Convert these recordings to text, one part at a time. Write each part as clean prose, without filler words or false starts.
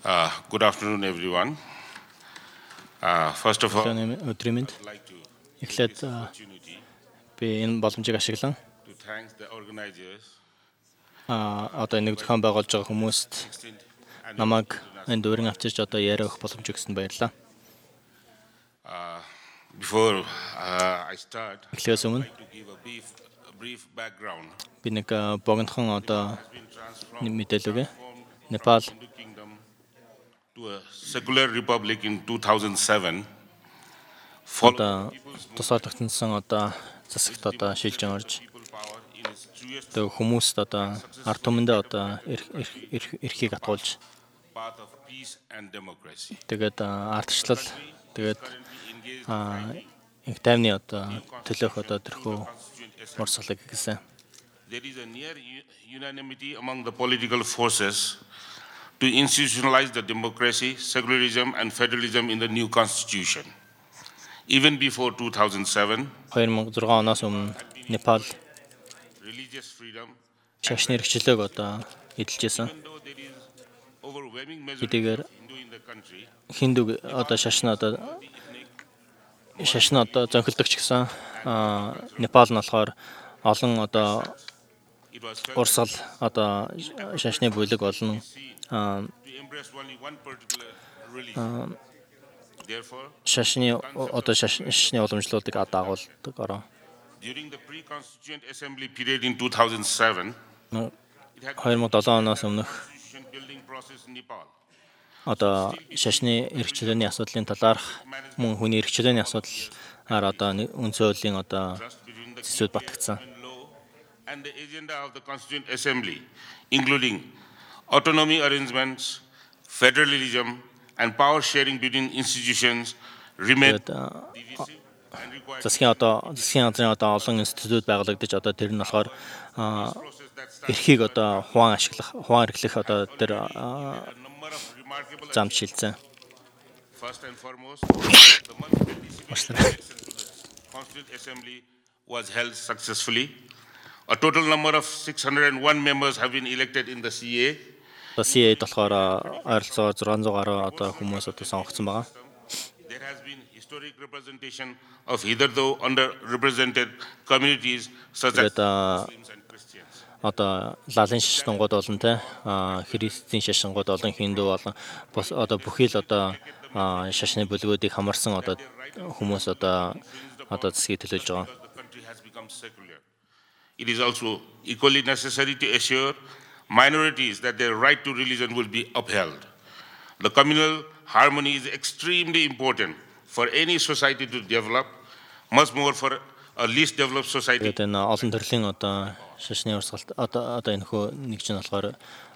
Good afternoon, everyone. First of all, Өдрийн I'd like to эхлээд take this opportunity би энэ боломжийг ашиглан to thank the organizers одоо энэ зохион байгуулж байгаа хүмүүст extend and намайг энэ дүүрэн авчирч одоо яриа өгөх боломж өгсөнд баярлалаа. before I start, Эхлээс I'd өмнө like to give a brief background. би нэг богинохон одоо Been transformed мэдээлэл өгье. Непал Hindu kingdom to a secular republic in 2007. Following одоо тусаалагдсан одоо засагт одоо шилжин орж people power in its truest тэгээ хүмүүст одоо ард түмэндээ одоо эрхийг атгуулж path of peace and democracy. тэгээд ардчлал тэгээд Currently engaged их тайвны одоо төлөөх одоо тэрхүү Constituent Assembly. урсгалыг гэсэн. There is a near unanimity among the political forces to institutionalize the democracy, secularism, and federalism in the new constitution. Even before 2007, 2006 оноос өмнө Непал religious freedom, шашны эрхчлөөг одоо эдэлжсэн. even though there is overwhelming Хэдийгээр majority of Hindu in the country, Хиндуг одоо шашны одоо зөнхөлдөгч гэсэн Непал нь болохоор олон одоо it was felt урсгал одоо шашны бүлэг олон to embrace only one particular religion. Therefore, шашны уламжлалуудыг дагуулдаг орон. during the pre-constituent assembly period in 2007, it had 2007 оноос өмнөх constitution building process in Nepal. одоо шашны эрхчлөөний асуудлын талаарх мөн хүний эрхчлөөний асуудлаар одоо үнцөөлийн одоо Trust between the зэсүүд батгдсан. law and the agenda of the Constituent Assembly, including autonomy arrangements, federalism, and power sharing between institutions, remain Тэгээд divisive and require засгийн газрын одоо олон институт байгуулагдаж одоо тэр нь болохоор process that starts эрхийг одоо хуван эрхлэх одоо тэр a number of remarkable замд шилжсэн. First and foremost, the much anticipated election to the Constituent Assembly was held successfully. A total number of 601 members have been elected in the CA. CA-д болохоор ойролцоогоор 600 гаруй одоо хүмүүс одоо сонгогдсон байгаа. There has been historic representation of hitherto underrepresented communities such as Тэгээд Muslims and Christians. одоо лалын шашингууд болон те христийн шашингууд болон хинду болон одоо бүхий л одоо шашны бүлгүүдийг хамарсан одоо хүмүүс одоо засгийг төлөөлж байгаа. The country has become secular. It is also equally necessary to assure minorities that their right to religion will be upheld. The communal harmony is extremely important for any society to develop, much more for a least developed society. Тэгээд энэ олон төрлийн одоо шашны урсгалт одоо энэ хөө нэгж нь болохоор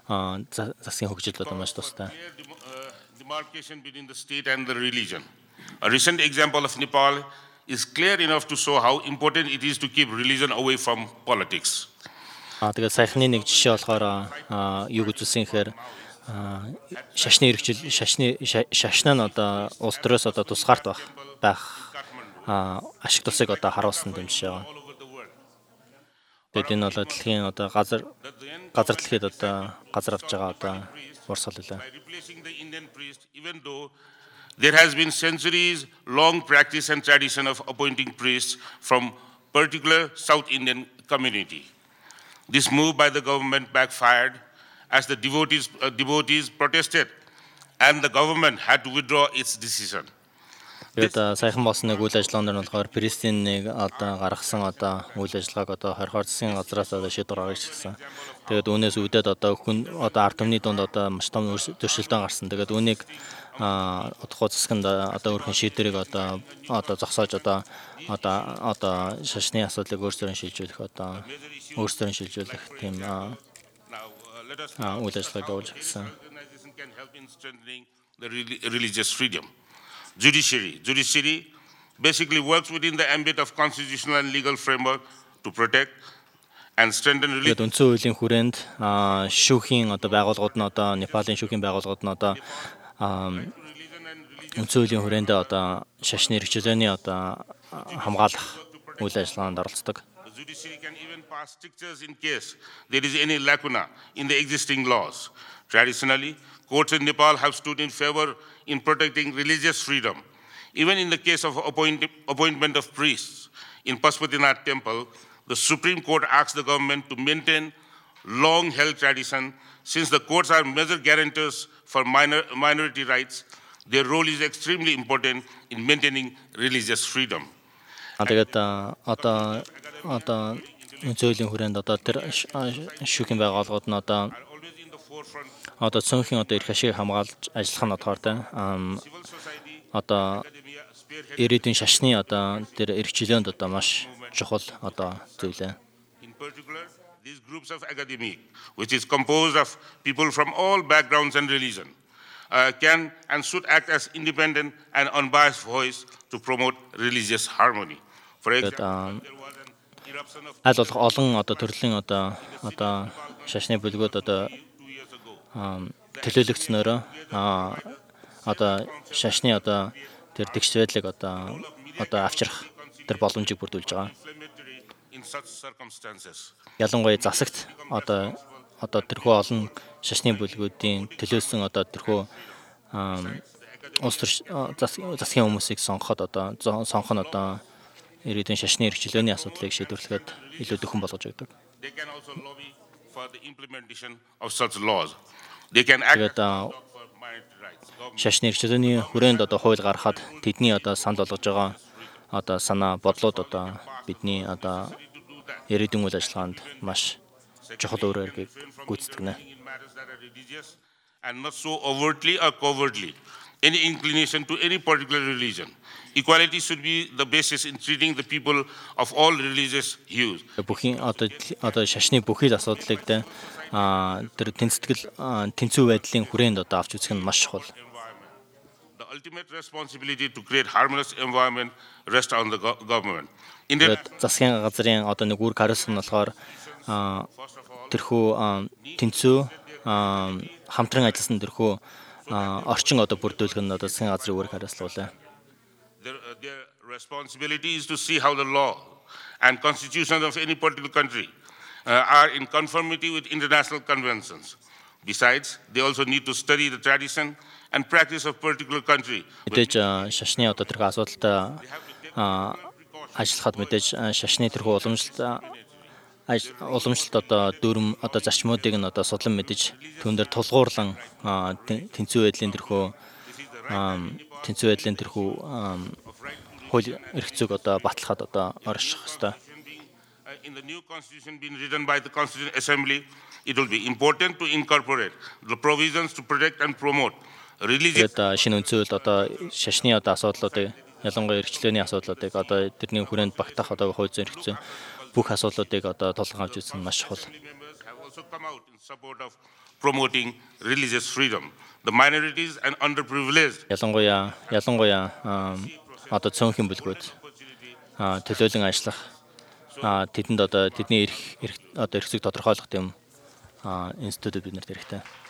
засгийн хөгжил одоо маш тустай. Clear demarcation between the state and the religion. A recent example of Nepal is clear enough to show how important it is to keep religion away from politics. Тэгээд саяхны нэг жишээ болохоор юу үзүүлсэн гэхээр шашны шашны нь одоо улс төрөөс одоо тусгаарт байх ашиг тусыг одоо харуулсан юм шиг байна. All over the world. Тэгээд энэ бол дэлхийн одоо газар дэлхийд одоо газар авч байгаа одоо урсгал үлээ. By replacing the Indian priest, even though there has been centuries long practice and tradition of appointing priests from particular South Indian community. This move by the government backfired as the devotees protested and the government had to withdraw its decision. Тэгээд саяхан болсон нэг үйл ажиллагаанд нь болохоор Пристийн нэг одоо гаргасан одоо үйл ажиллагааг одоо 20-р засгийн газраас одоо шийдвэр гаргаж ирсэн. Тэгээд үүнээс үүдээд одоо ард түмний дунд одоо маш том зөрчилдөөн гарсан. Тэгээд үүнийг удахгүй засганд одоо өөрхөн шийдвэрийг одоо зогсоож одоо шашны асуудлыг өөрсдөө шилжүүлэх тийм Now, let us үйл ажиллагааг явуулж ирсэн. organization can help in strengthening the religious freedom. Judiciary basically works within the ambit of constitutional and legal framework to protect and strengthen religion. Тэгээд үндсэн хуулийн хүрээнд шүүхийн одоо байгууллагууд нь одоо Непалийн шүүхийн байгууллагууд нь одоо үндсэн хуулийн хүрээнд одоо шашны эрхчлөөний одоо хамгаалах үйл ажиллагаанд оролцдог. The judiciary can even pass strictures in case there is any lacuna in the existing laws. Traditionally, Courts in Nepal have stood in favor in protecting religious freedom. Even in the case of appointment of priests in Pashupatinath temple, the Supreme Court asked the government to maintain long-held tradition. Since the courts are major guarantors for minority rights, their role is extremely important in maintaining religious freedom. Тэгээд одоо зөүлийн хүрээнд одоо тэр шүүхийн байгууллагууд нь одоо цөөнхийн одоо эрх ашиг хамгаалж ажиллах нь одоохоор одоо ирээдүйн шашны одоо тэр эрх чөлөөнд одоо маш чухал одоо зүйлээ. In particular, these groups of academia, which is composed of people from all backgrounds and religion, can and should act as independent and unbiased voice to promote religious harmony. For example, there was an eruption of аль болох олон одоо төрлийн одоо шашны бүлгүүд одоо 2 years ago. төлөөлөгчнөөрөө одоо шашны одоо тэр тэгш байдлыг одоо авчрах тэр боломжийг бүрдүүлж байгаа. In such circumstances, Ялангуяа засагт одоо тэрхүү олон шашны бүлгүүдийн төлөөсөн одоо тэрхүү улс төр засгийн хүмүүсийг сонгох нь одоо ирээдүйн шашны эрх чөлөөний асуудлыг шийдвэрлэхэд илүү дөхөн болгож өгдөг. they can also lobby for the implementation of such laws. They can act Тэгээд for minority rights. шашны эрх чөлөөний хүрээнд одоо хууль гаргахад тэдний одоо санал болгож байгаа одоо санаа бодлууд одоо бидний одоо ирээдүйн үйл ажиллагаанд маш чухал үр хэргийг гүйцэтгэнэ. In matters that are religious and not so overtly or covertly any inclination to any particular religion. Equality should be the basis in treating the people of all religious hues. Бүхий одоо шашны бүхий асуудлыг тэр тэнцүү байдлын хүрээнд одоо авч үзэх нь маш чухал. The ultimate responsibility to create harmonious environment rests on the government. In the Тэгээд засгийн газрын одоо нэг үр хариуцлага нь болохоор тэрхүү тэнцүү хамтран ажилласан тэрхүү орчин одоо бүрдүүлэх нь одоо засгийн газрын үр хариуцлага. their responsibility is to see how the law and constitution of any particular country are in conformity with international conventions. Besides, they also need to study the tradition and practice of particular country. Мэдээж шашны одоо тэрхүү асуудалтай ажиллахад мэдээж шашны тэрхүү уламжлалт одоо дүрм одоо зарчмуудыг нь одоо судлан мэдэж түүн дээр тулгуурлан тэнцүү байдлын тэрхүү хууль эрх зүйг одоо батлахад одоо орших ёстой. In the new constitution being written by the Constituent Assembly, it will be important to incorporate the provisions to protect and promote religious. Тэгээд шинэ үндсөөлд одоо шашны одоо асуудлуудыг ялангуяа эрх чөлөөний асуудлуудыг одоо тэрний хүрээнд багтаах одоо хууль зүйн эрх зүйн бүх асуудлуудыг одоо тулгын авч үзэх нь маш чухал. Members have also come out in support of promoting religious freedom. The minorities and underprivileged Ялангуяа одоо цөөнхийн бүлгүүд төлөөлөн ажиллах тэдэнд одоо тэдний эрх зүйг тодорхойлох юм институтууд биднэрт хэрэгтэй.